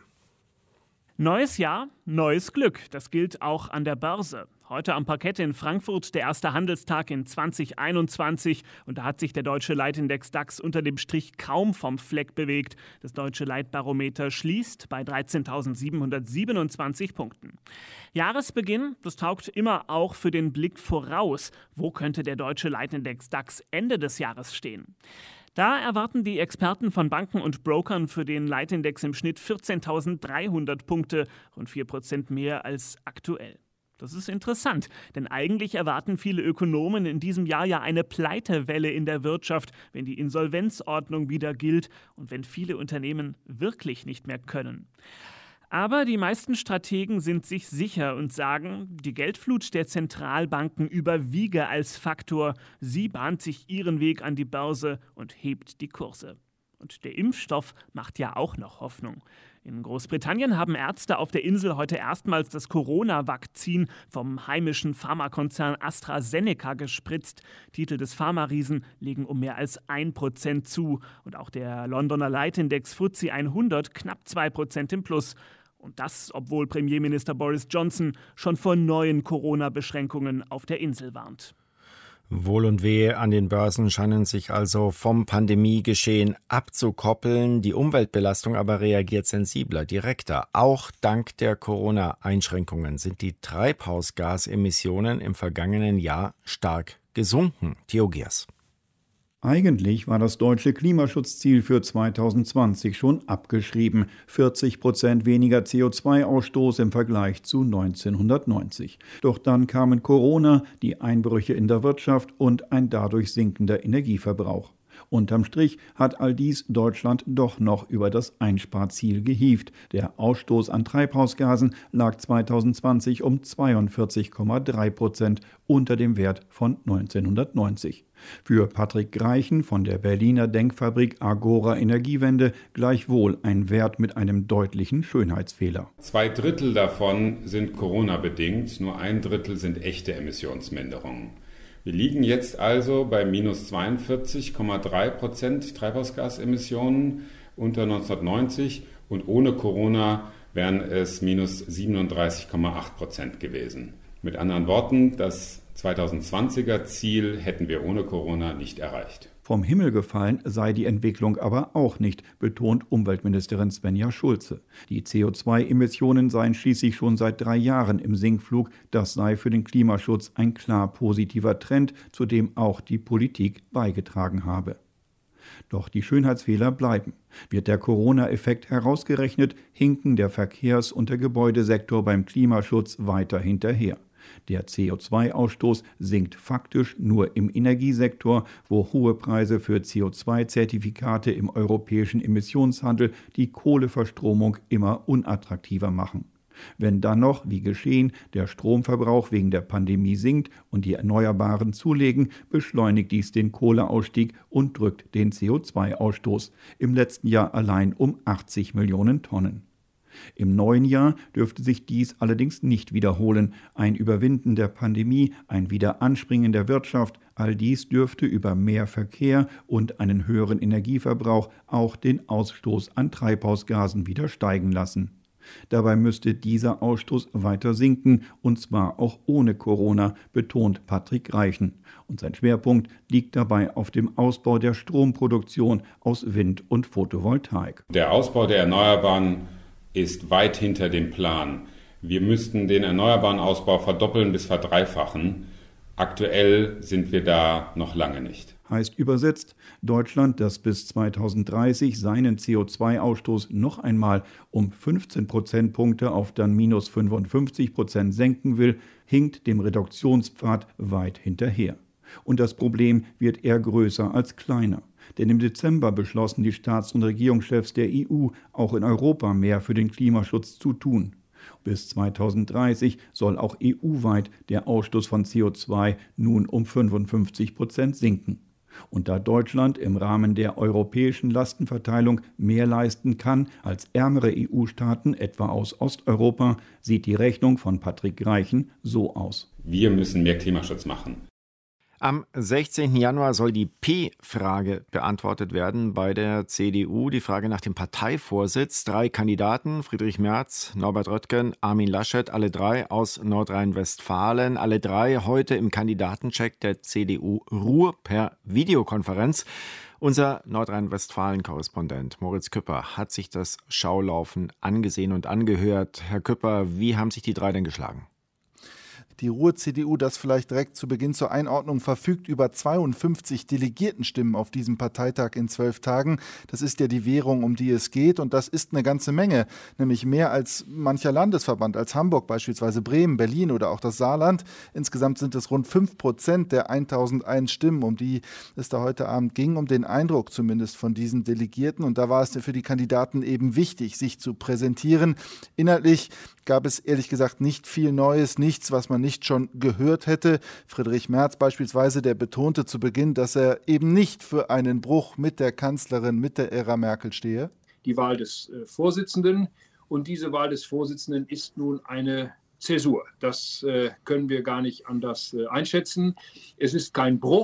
Neues Jahr, neues Glück. Das gilt auch an der Börse. Heute am Parkett in Frankfurt der erste Handelstag in zwanzig einundzwanzig und da hat sich der deutsche Leitindex DAX unter dem Strich kaum vom Fleck bewegt. Das deutsche Leitbarometer schließt bei dreizehntausendsiebenhundertsiebenundzwanzig Punkten. Jahresbeginn, das taugt immer auch für den Blick voraus. Wo könnte der deutsche Leitindex DAX Ende des Jahres stehen? Da erwarten die Experten von Banken und Brokern für den Leitindex im Schnitt vierzehntausenddreihundert Punkte, rund vier Prozent mehr als aktuell. Das ist interessant, denn eigentlich erwarten viele Ökonomen in diesem Jahr ja eine Pleitewelle in der Wirtschaft, wenn die Insolvenzordnung wieder gilt und wenn viele Unternehmen wirklich nicht mehr können. Aber die meisten Strategen sind sich sicher und sagen, die Geldflut der Zentralbanken überwiege als Faktor. Sie bahnt sich ihren Weg an die Börse und hebt die Kurse. Und der Impfstoff macht ja auch noch Hoffnung. In Großbritannien haben Ärzte auf der Insel heute erstmals das Corona-Vakzin vom heimischen Pharmakonzern AstraZeneca gespritzt. Titel des Pharma-Riesen legen um mehr als ein Prozent zu. Und auch der Londoner Leitindex F T S E hundert knapp zwei Prozent im Plus. Und das, obwohl Premierminister Boris Johnson schon vor neuen Corona-Beschränkungen auf der Insel warnt. Wohl und Wehe an den Börsen scheinen sich also vom Pandemiegeschehen abzukoppeln. Die Umweltbelastung aber reagiert sensibler, direkter. Auch dank der Corona-Einschränkungen sind die Treibhausgasemissionen im vergangenen Jahr stark gesunken. Theo Giers. Eigentlich war das deutsche Klimaschutzziel für zweitausendzwanzig schon abgeschrieben. vierzig Prozent weniger C O zwei Ausstoß im Vergleich zu neunzehnhundertneunzig. Doch dann kamen Corona, die Einbrüche in der Wirtschaft und ein dadurch sinkender Energieverbrauch. Unterm Strich hat all dies Deutschland doch noch über das Einsparziel gehievt. Der Ausstoß an Treibhausgasen lag zweitausendzwanzig um zweiundvierzig Komma drei Prozent unter dem Wert von neunzehnhundertneunzig. Für Patrick Greichen von der Berliner Denkfabrik Agora Energiewende gleichwohl ein Wert mit einem deutlichen Schönheitsfehler. Zwei Drittel davon sind Corona-bedingt, nur ein Drittel sind echte Emissionsminderungen. Wir liegen jetzt also bei minus zweiundvierzig Komma drei Prozent Treibhausgasemissionen unter neunzehnhundertneunzig und ohne Corona wären es minus siebenunddreißig Komma acht Prozent gewesen. Mit anderen Worten, das zweitausendzwanziger Ziel hätten wir ohne Corona nicht erreicht. Vom Himmel gefallen sei die Entwicklung aber auch nicht, betont Umweltministerin Svenja Schulze. Die C O zwei Emissionen seien schließlich schon seit drei Jahren im Sinkflug. Das sei für den Klimaschutz ein klar positiver Trend, zu dem auch die Politik beigetragen habe. Doch die Schönheitsfehler bleiben. Wird der Corona-Effekt herausgerechnet, hinken der Verkehrs- und der Gebäudesektor beim Klimaschutz weiter hinterher. Der C O zwei Ausstoß sinkt faktisch nur im Energiesektor, wo hohe Preise für C O zwei Zertifikate im europäischen Emissionshandel die Kohleverstromung immer unattraktiver machen. Wenn dann noch, wie geschehen, der Stromverbrauch wegen der Pandemie sinkt und die Erneuerbaren zulegen, beschleunigt dies den Kohleausstieg und drückt den C O zwei Ausstoß. Im letzten Jahr allein um achtzig Millionen Tonnen. Im neuen Jahr dürfte sich dies allerdings nicht wiederholen. Ein Überwinden der Pandemie, ein Wiederanspringen der Wirtschaft, all dies dürfte über mehr Verkehr und einen höheren Energieverbrauch auch den Ausstoß an Treibhausgasen wieder steigen lassen. Dabei müsste dieser Ausstoß weiter sinken, und zwar auch ohne Corona, betont Patrick Greichen. Und sein Schwerpunkt liegt dabei auf dem Ausbau der Stromproduktion aus Wind- und Photovoltaik. Der Ausbau der Erneuerbaren ist weit hinter dem Plan. Wir müssten den erneuerbaren Ausbau verdoppeln bis verdreifachen. Aktuell sind wir da noch lange nicht. Heißt übersetzt, Deutschland, das bis zweitausenddreißig seinen C O zwei Ausstoß noch einmal um fünfzehn Prozentpunkte auf dann minus fünfundfünfzig Prozent senken will, hinkt dem Reduktionspfad weit hinterher. Und das Problem wird eher größer als kleiner. Denn im Dezember beschlossen die Staats- und Regierungschefs der E U, auch in Europa mehr für den Klimaschutz zu tun. Bis zweitausenddreißig soll auch E U-weit der Ausstoß von C O zwei nun um fünfundfünfzig Prozent sinken. Und da Deutschland im Rahmen der europäischen Lastenverteilung mehr leisten kann als ärmere E U-Staaten, etwa aus Osteuropa, sieht die Rechnung von Patrick Greichen so aus. Wir müssen mehr Klimaschutz machen. Am sechzehnten Januar soll die P-Frage beantwortet werden bei der C D U, die Frage nach dem Parteivorsitz. Drei Kandidaten, Friedrich Merz, Norbert Röttgen, Armin Laschet, alle drei aus Nordrhein-Westfalen, alle drei heute im Kandidatencheck der C D U Ruhr per Videokonferenz. Unser Nordrhein-Westfalen-Korrespondent Moritz Küpper hat sich das Schaulaufen angesehen und angehört. Herr Küpper, wie haben sich die drei denn geschlagen? Die Ruhr-C D U, das vielleicht direkt zu Beginn zur Einordnung, verfügt über zweiundfünfzig Delegiertenstimmen auf diesem Parteitag in zwölf Tagen. Das ist ja die Währung, um die es geht, und das ist eine ganze Menge, nämlich mehr als mancher Landesverband, als Hamburg beispielsweise, Bremen, Berlin oder auch das Saarland. Insgesamt sind es rund fünf Prozent der eintausendeins Stimmen, um die es da heute Abend ging, um den Eindruck zumindest von diesen Delegierten. Und da war es für die Kandidaten eben wichtig, sich zu präsentieren. Inhaltlich gab es ehrlich gesagt nicht viel Neues, nichts, was man nicht schon gehört hätte. Friedrich Merz beispielsweise, der betonte zu Beginn, dass er eben nicht für einen Bruch mit der Kanzlerin, mit der Ära Merkel stehe. Die Wahl des äh, Vorsitzenden, und diese Wahl des Vorsitzenden ist nun eine Zäsur. Das äh, können wir gar nicht anders äh, einschätzen. Es ist kein Bruch,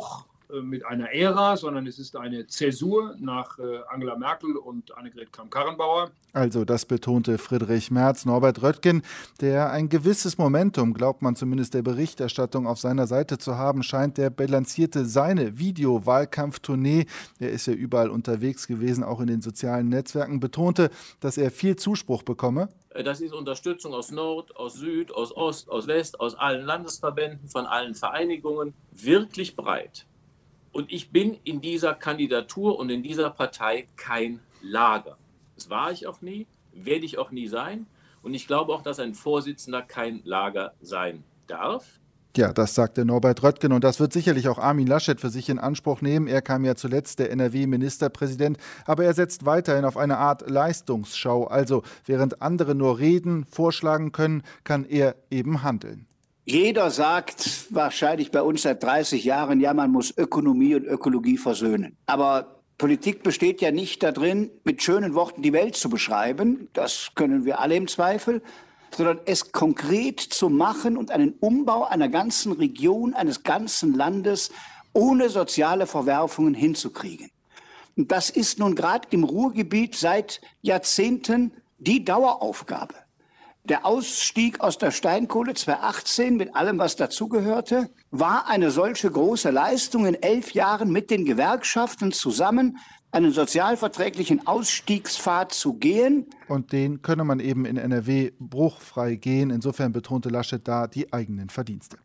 mit einer Ära, sondern es ist eine Zäsur nach Angela Merkel und Annegret Kramp-Karrenbauer. Also das betonte Friedrich Merz. Norbert Röttgen, der ein gewisses Momentum, glaubt man zumindest der Berichterstattung, auf seiner Seite zu haben scheint, der bilanzierte seine Video-Wahlkampftournee. Er ist ja überall unterwegs gewesen, auch in den sozialen Netzwerken, betonte, dass er viel Zuspruch bekomme. Das ist Unterstützung aus Nord, aus Süd, aus Ost, aus West, aus allen Landesverbänden, von allen Vereinigungen, wirklich breit. Und ich bin in dieser Kandidatur und in dieser Partei kein Lager. Das war ich auch nie, werde ich auch nie sein. Und ich glaube auch, dass ein Vorsitzender kein Lager sein darf. Ja, das sagte Norbert Röttgen und das wird sicherlich auch Armin Laschet für sich in Anspruch nehmen. Er kam ja zuletzt der N R W-Ministerpräsident, aber er setzt weiterhin auf eine Art Leistungsschau. Also während andere nur reden, vorschlagen können, kann er eben handeln. Jeder sagt wahrscheinlich bei uns seit dreißig Jahren, ja, man muss Ökonomie und Ökologie versöhnen. Aber Politik besteht ja nicht darin, mit schönen Worten die Welt zu beschreiben. Das können wir alle im Zweifel. Sondern es konkret zu machen und einen Umbau einer ganzen Region, eines ganzen Landes ohne soziale Verwerfungen hinzukriegen. Und das ist nun gerade im Ruhrgebiet seit Jahrzehnten die Daueraufgabe. Der Ausstieg aus der Steinkohle zweitausendachtzehn mit allem, was dazugehörte, war eine solche große Leistung, in elf Jahren mit den Gewerkschaften zusammen einen sozialverträglichen Ausstiegspfad zu gehen. Und den könne man eben in N R W bruchfrei gehen. Insofern betonte Laschet da die eigenen Verdienste.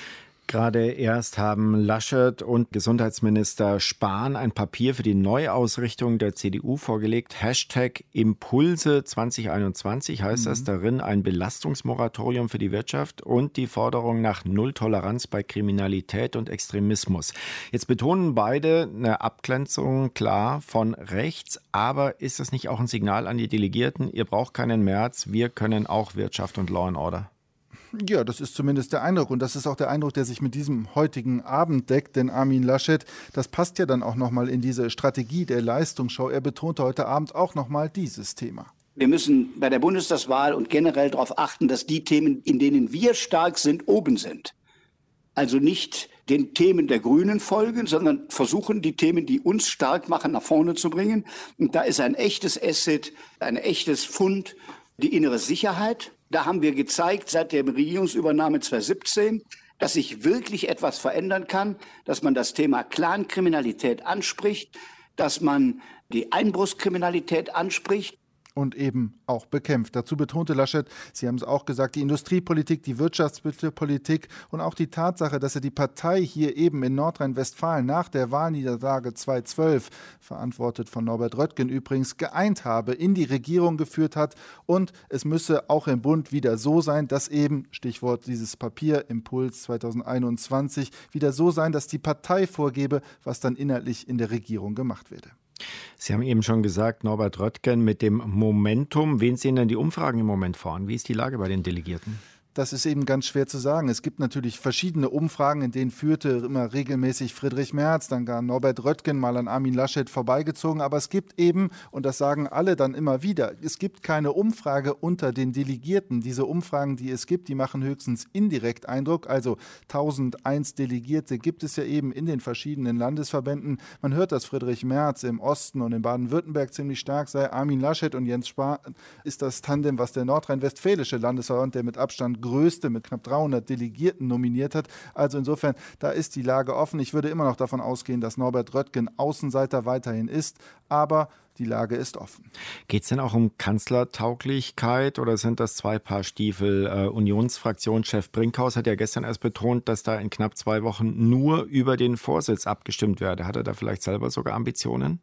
Gerade erst haben Laschet und Gesundheitsminister Spahn ein Papier für die Neuausrichtung der C D U vorgelegt. Hashtag Impulse zwanzig einundzwanzig heißt mhm. das darin, ein Belastungsmoratorium für die Wirtschaft und die Forderung nach Nulltoleranz bei Kriminalität und Extremismus. Jetzt betonen beide eine Abgrenzung klar von rechts, aber ist das nicht auch ein Signal an die Delegierten? Ihr braucht keinen März, wir können auch Wirtschaft und Law and Order. Ja, das ist zumindest der Eindruck und das ist auch der Eindruck, der sich mit diesem heutigen Abend deckt, denn Armin Laschet, das passt ja dann auch nochmal in diese Strategie der Leistungsschau. Er betonte heute Abend auch nochmal dieses Thema. Wir müssen bei der Bundestagswahl und generell darauf achten, dass die Themen, in denen wir stark sind, oben sind. Also nicht den Themen der Grünen folgen, sondern versuchen, die Themen, die uns stark machen, nach vorne zu bringen. Und da ist ein echtes Asset, ein echtes Pfund, die innere Sicherheit. Da haben wir gezeigt, seit der Regierungsübernahme zweitausendsiebzehn, dass sich wirklich etwas verändern kann, dass man das Thema Clankriminalität anspricht, dass man die Einbruchskriminalität anspricht. Und eben auch bekämpft. Dazu betonte Laschet, Sie haben es auch gesagt, die Industriepolitik, die Wirtschaftspolitik und auch die Tatsache, dass er die Partei hier eben in Nordrhein-Westfalen nach der Wahlniederlage zweitausendzwölf, verantwortet von Norbert Röttgen übrigens, geeint habe, in die Regierung geführt hat. Und es müsse auch im Bund wieder so sein, dass eben, Stichwort dieses Papier, Impuls zwanzig einundzwanzig, wieder so sein, dass die Partei vorgebe, was dann inhaltlich in der Regierung gemacht werde. Sie haben eben schon gesagt, Norbert Röttgen mit dem Momentum. Wen sehen denn die Umfragen im Moment voran? Wie ist die Lage bei den Delegierten? Das ist eben ganz schwer zu sagen. Es gibt natürlich verschiedene Umfragen, in denen führte immer regelmäßig Friedrich Merz, dann gar Norbert Röttgen mal an Armin Laschet vorbeigezogen. Aber es gibt eben, und das sagen alle dann immer wieder, es gibt keine Umfrage unter den Delegierten. Diese Umfragen, die es gibt, die machen höchstens indirekt Eindruck. Also tausendeins Delegierte gibt es ja eben in den verschiedenen Landesverbänden. Man hört, dass Friedrich Merz im Osten und in Baden-Württemberg ziemlich stark sei. Armin Laschet und Jens Spahn ist das Tandem, was der nordrhein-westfälische Landesverband, der mit Abstand größte mit knapp dreihundert Delegierten nominiert hat. Also insofern, da ist die Lage offen. Ich würde immer noch davon ausgehen, dass Norbert Röttgen Außenseiter weiterhin ist, aber die Lage ist offen. Geht es denn auch um Kanzlertauglichkeit oder sind das zwei Paar Stiefel? Äh, Unionsfraktionschef Brinkhaus hat ja gestern erst betont, dass da in knapp zwei Wochen nur über den Vorsitz abgestimmt werde. Hat er da vielleicht selber sogar Ambitionen?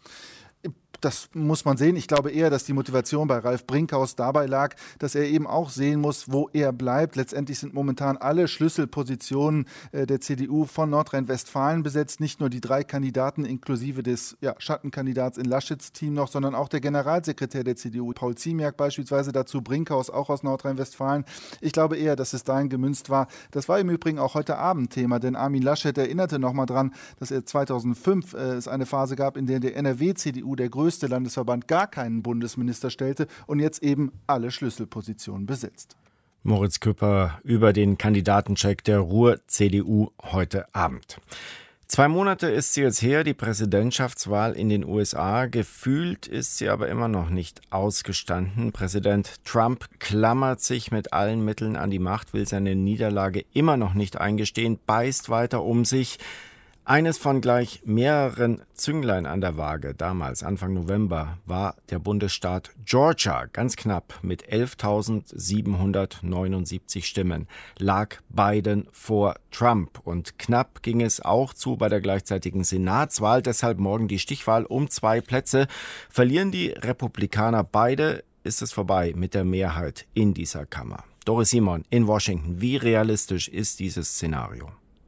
Das muss man sehen. Ich glaube eher, dass die Motivation bei Ralf Brinkhaus dabei lag, dass er eben auch sehen muss, wo er bleibt. Letztendlich sind momentan alle Schlüsselpositionen äh, der C D U von Nordrhein-Westfalen besetzt. Nicht nur die drei Kandidaten inklusive des ja, Schattenkandidats in Laschets Team noch, sondern auch der Generalsekretär der C D U, Paul Ziemiak beispielsweise, dazu Brinkhaus auch aus Nordrhein-Westfalen. Ich glaube eher, dass es dahin gemünzt war. Das war im Übrigen auch heute Abend Thema, denn Armin Laschet erinnerte nochmal dran, dass er zweitausendfünf äh, es eine Phase gab, in der der N R W-C D U, der größte Landesverband, gar keinen Bundesminister stellte und jetzt eben alle Schlüsselpositionen besetzt. Moritz Küpper über den Kandidatencheck der Ruhr-C D U heute Abend. Zwei Monate ist sie jetzt her, die Präsidentschaftswahl in den U S A. Gefühlt ist sie aber immer noch nicht ausgestanden. Präsident Trump klammert sich mit allen Mitteln an die Macht, will seine Niederlage immer noch nicht eingestehen, beißt weiter um sich. Eines von gleich mehreren Zünglein an der Waage, damals Anfang November, war der Bundesstaat Georgia. Ganz knapp mit elftausendsiebenhundertneunundsiebzig Stimmen lag Biden vor Trump. Und knapp ging es auch zu bei der gleichzeitigen Senatswahl. Deshalb morgen die Stichwahl um zwei Plätze. Verlieren die Republikaner beide, ist es vorbei mit der Mehrheit in dieser Kammer. Doris Simon in Washington. Wie realistisch ist dieses Szenario?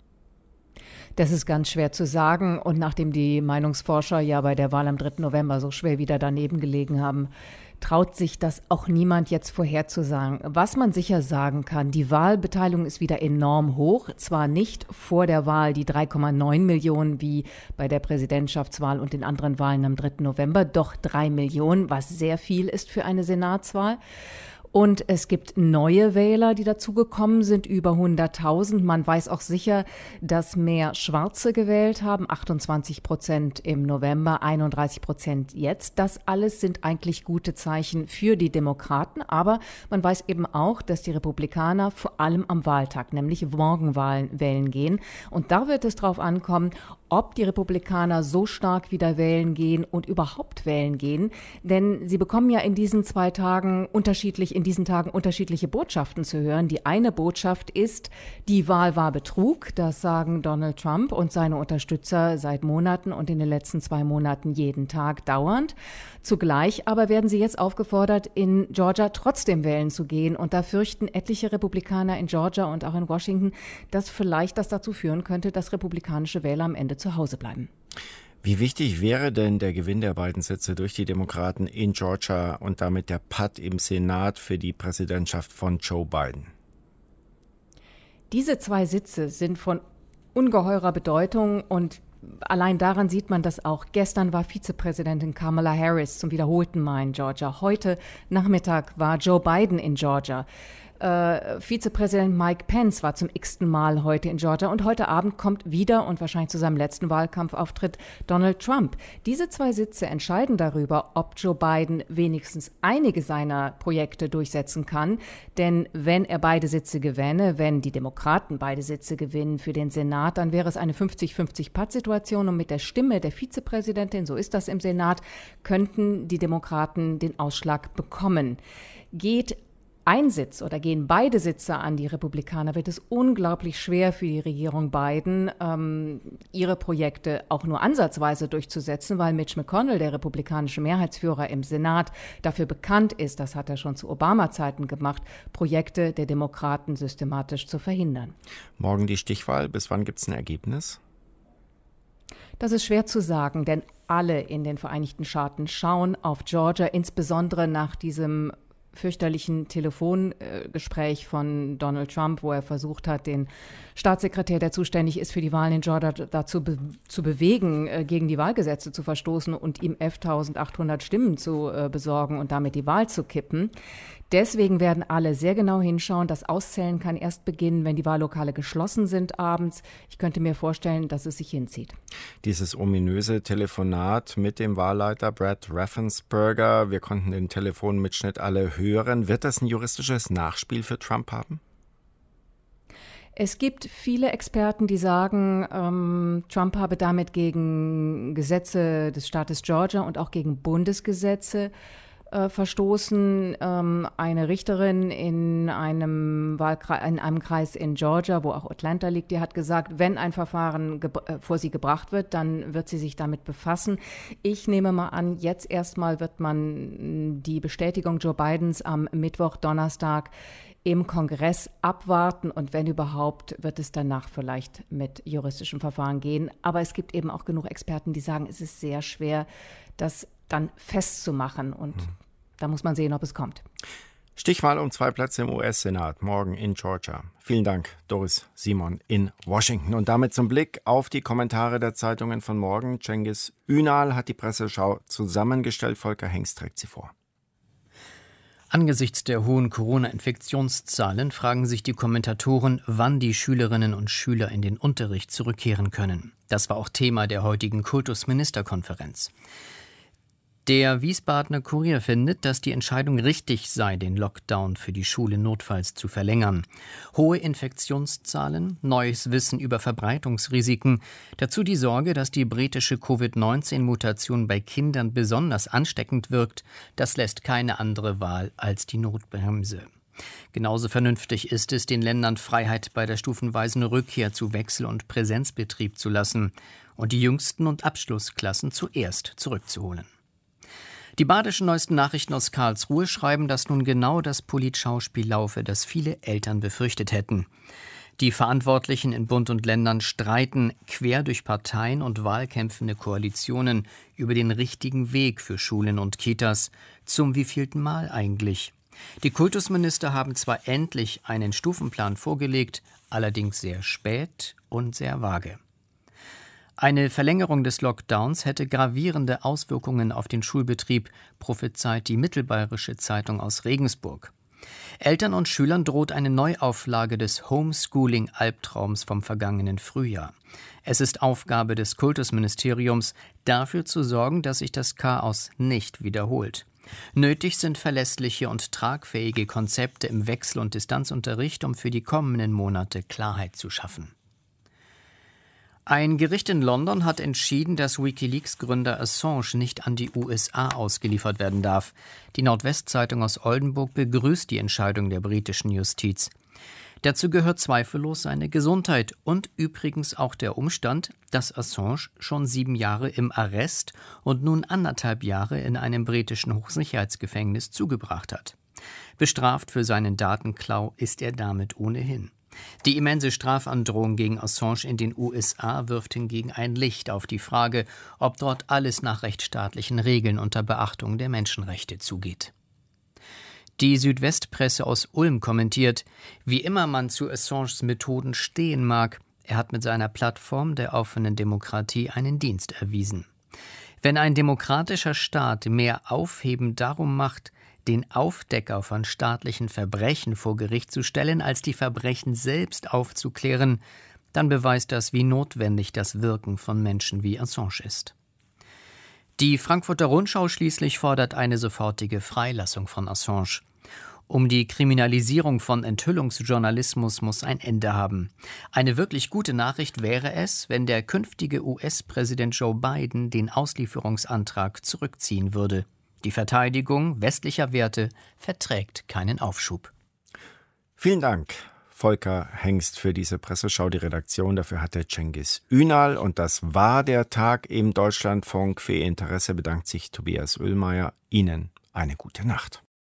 Das ist ganz schwer zu sagen. Und nachdem die Meinungsforscher ja bei der Wahl am dritten November so schwer wieder daneben gelegen haben, traut sich das auch niemand jetzt vorherzusagen. Was man sicher sagen kann, die Wahlbeteiligung ist wieder enorm hoch. Zwar nicht vor der Wahl die drei Komma neun Millionen wie bei der Präsidentschaftswahl und den anderen Wahlen am dritten November, doch drei Millionen, was sehr viel ist für eine Senatswahl. Und es gibt neue Wähler, die dazugekommen sind, über hunderttausend. Man weiß auch sicher, dass mehr Schwarze gewählt haben, achtundzwanzig Prozent im November, einunddreißig Prozent jetzt. Das alles sind eigentlich gute Zeichen für die Demokraten. Aber man weiß eben auch, dass die Republikaner vor allem am Wahltag, nämlich Morgenwahlen, wählen gehen. Und da wird es drauf ankommen, ob die Republikaner so stark wieder wählen gehen und überhaupt wählen gehen. Denn sie bekommen ja in diesen zwei Tagen unterschiedlich, in diesen Tagen unterschiedliche Botschaften zu hören. Die eine Botschaft ist, die Wahl war Betrug. Das sagen Donald Trump und seine Unterstützer seit Monaten und in den letzten zwei Monaten jeden Tag dauernd. Zugleich aber werden sie jetzt aufgefordert, in Georgia trotzdem wählen zu gehen. Und da fürchten etliche Republikaner in Georgia und auch in Washington, dass vielleicht das dazu führen könnte, dass republikanische Wähler am Ende zu Hause bleiben. Wie wichtig wäre denn der Gewinn der beiden Sitze durch die Demokraten in Georgia und damit der Patt im Senat für die Präsidentschaft von Joe Biden? Diese zwei Sitze sind von ungeheurer Bedeutung und allein daran sieht man das auch. Gestern war Vizepräsidentin Kamala Harris zum wiederholten Mal in Georgia. Heute Nachmittag war Joe Biden in Georgia. Äh, Vizepräsident Mike Pence war zum x-ten Mal heute in Georgia und heute Abend kommt wieder und wahrscheinlich zu seinem letzten Wahlkampfauftritt Donald Trump. Diese zwei Sitze entscheiden darüber, ob Joe Biden wenigstens einige seiner Projekte durchsetzen kann. Denn wenn er beide Sitze gewänne, wenn die Demokraten beide Sitze gewinnen für den Senat, dann wäre es eine fünfzig fünfzig Patt-Situation und mit der Stimme der Vizepräsidentin, so ist das im Senat, könnten die Demokraten den Ausschlag bekommen. Geht ein Sitz oder gehen beide Sitze an die Republikaner, wird es unglaublich schwer für die Regierung Biden, ähm, ihre Projekte auch nur ansatzweise durchzusetzen, weil Mitch McConnell, der republikanische Mehrheitsführer im Senat, dafür bekannt ist, das hat er schon zu Obama-Zeiten gemacht, Projekte der Demokraten systematisch zu verhindern. Morgen die Stichwahl. Bis wann gibt es ein Ergebnis? Das ist schwer zu sagen, denn alle in den Vereinigten Staaten schauen auf Georgia, insbesondere nach diesem fürchterlichen Telefongespräch von Donald Trump, wo er versucht hat, den Staatssekretär, der zuständig ist für die Wahlen in Georgia, dazu be- zu bewegen, äh, gegen die Wahlgesetze zu verstoßen und ihm elftausendachthundert Stimmen zu äh, besorgen und damit die Wahl zu kippen. Deswegen werden alle sehr genau hinschauen. Das Auszählen kann erst beginnen, wenn die Wahllokale geschlossen sind abends. Ich könnte mir vorstellen, dass es sich hinzieht. Dieses ominöse Telefonat mit dem Wahlleiter Brad Raffensperger, wir konnten den Telefonmitschnitt alle hören. Wird das ein juristisches Nachspiel für Trump haben? Es gibt viele Experten, die sagen, ähm, Trump habe damit gegen Gesetze des Staates Georgia und auch gegen Bundesgesetze äh, verstoßen. Ähm, eine Richterin in einem Wahlkreis, in einem Kreis in Georgia, wo auch Atlanta liegt, die hat gesagt, wenn ein Verfahren ge- äh, vor sie gebracht wird, dann wird sie sich damit befassen. Ich nehme mal an, jetzt erstmal wird man die Bestätigung Joe Bidens am Mittwoch, Donnerstag im Kongress abwarten und wenn überhaupt, wird es danach vielleicht mit juristischem Verfahren gehen. Aber es gibt eben auch genug Experten, die sagen, es ist sehr schwer, das dann festzumachen und hm. da muss man sehen, ob es kommt. Stichwahl um zwei Plätze im U S-Senat, morgen in Georgia. Vielen Dank, Doris Simon in Washington. Und damit zum Blick auf die Kommentare der Zeitungen von morgen. Cengiz Ünal hat die Presseschau zusammengestellt, Volker Hengst trägt sie vor. Angesichts der hohen Corona-Infektionszahlen fragen sich die Kommentatoren, wann die Schülerinnen und Schüler in den Unterricht zurückkehren können. Das war auch Thema der heutigen Kultusministerkonferenz. Der Wiesbadener Kurier findet, dass die Entscheidung richtig sei, den Lockdown für die Schule notfalls zu verlängern. Hohe Infektionszahlen, neues Wissen über Verbreitungsrisiken, dazu die Sorge, dass die britische Covid neunzehn Mutation bei Kindern besonders ansteckend wirkt, das lässt keine andere Wahl als die Notbremse. Genauso vernünftig ist es, den Ländern Freiheit bei der stufenweisen Rückkehr zu Wechsel- und Präsenzbetrieb zu lassen und die jüngsten und Abschlussklassen zuerst zurückzuholen. Die badischen neuesten Nachrichten aus Karlsruhe schreiben, dass nun genau das Politschauspiel laufe, das viele Eltern befürchtet hätten. Die Verantwortlichen in Bund und Ländern streiten quer durch Parteien und wahlkämpfende Koalitionen über den richtigen Weg für Schulen und Kitas. Zum wievielten Mal eigentlich? Die Kultusminister haben zwar endlich einen Stufenplan vorgelegt, allerdings sehr spät und sehr vage. Eine Verlängerung des Lockdowns hätte gravierende Auswirkungen auf den Schulbetrieb, prophezeit die Mittelbayerische Zeitung aus Regensburg. Eltern und Schülern droht eine Neuauflage des Homeschooling-Albtraums vom vergangenen Frühjahr. Es ist Aufgabe des Kultusministeriums, dafür zu sorgen, dass sich das Chaos nicht wiederholt. Nötig sind verlässliche und tragfähige Konzepte im Wechsel- und Distanzunterricht, um für die kommenden Monate Klarheit zu schaffen. Ein Gericht in London hat entschieden, dass WikiLeaks-Gründer Assange nicht an die U S A ausgeliefert werden darf. Die Nordwestzeitung aus Oldenburg begrüßt die Entscheidung der britischen Justiz. Dazu gehört zweifellos seine Gesundheit und übrigens auch der Umstand, dass Assange schon sieben Jahre im Arrest und nun anderthalb Jahre in einem britischen Hochsicherheitsgefängnis zugebracht hat. Bestraft für seinen Datenklau ist er damit ohnehin. Die immense Strafandrohung gegen Assange in den U S A wirft hingegen ein Licht auf die Frage, ob dort alles nach rechtsstaatlichen Regeln unter Beachtung der Menschenrechte zugeht. Die Südwestpresse aus Ulm kommentiert, wie immer man zu Assanges Methoden stehen mag, er hat mit seiner Plattform der offenen Demokratie einen Dienst erwiesen. Wenn ein demokratischer Staat mehr Aufheben darum macht, den Aufdecker von staatlichen Verbrechen vor Gericht zu stellen, als die Verbrechen selbst aufzuklären, dann beweist das, wie notwendig das Wirken von Menschen wie Assange ist. Die Frankfurter Rundschau schließlich fordert eine sofortige Freilassung von Assange. Um die Kriminalisierung von Enthüllungsjournalismus muss ein Ende haben. Eine wirklich gute Nachricht wäre es, wenn der künftige U S-Präsident Joe Biden den Auslieferungsantrag zurückziehen würde. Die Verteidigung westlicher Werte verträgt keinen Aufschub. Vielen Dank, Volker Hengst, für diese Presseschau. Die Redaktion dafür hatte Cengiz Ünal. Und das war der Tag im Deutschlandfunk. Für Ihr Interesse bedankt sich Tobias Oehlmeier. Ihnen eine gute Nacht.